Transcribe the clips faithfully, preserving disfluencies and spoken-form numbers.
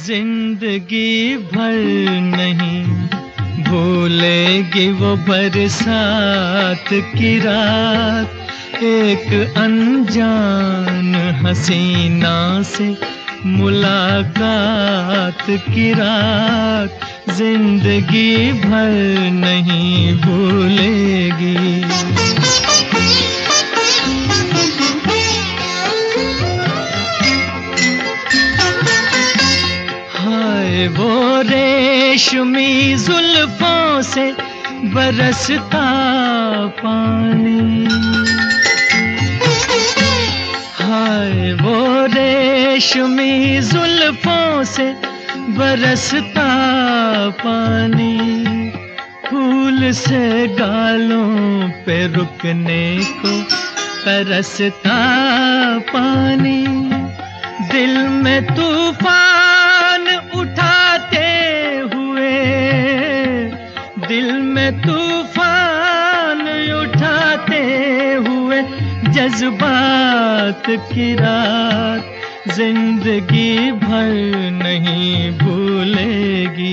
जिंदगी भर नहीं भूलेगी वो बरसात की रात, एक अनजान हसीना से मुलाकात की रात, जिंदगी भर नहीं भूलेगी। हाय वो रेशमी जुल्फों से बरसता पानी, हाय वो रेशमी जुल्फों से बरसता पानी, फूल से गालों पे रुकने को तरसता पानी, दिल में तूफान उठाते हुए, दिल में तूफान उठाते हुए जज्बात की रात, जिंदगी भर नहीं भूलेगी।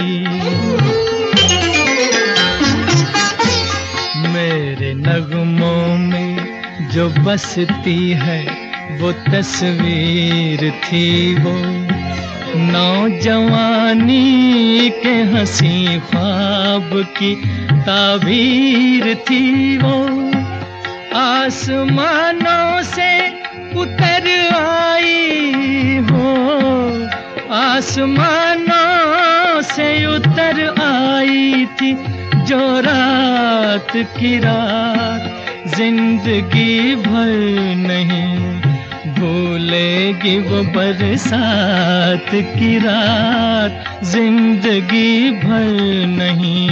मेरे नगमों में जो बसती है वो तस्वीर थी, वो नौजवानी के हंसी ख्वाब की ताबीर थी, वो आसमानों से उतर आई हो, आसमानों से उतर आई थी जो रात की रात, जिंदगी भर नहीं भूलेगी वो बरसात की रात, जिंदगी भर नहीं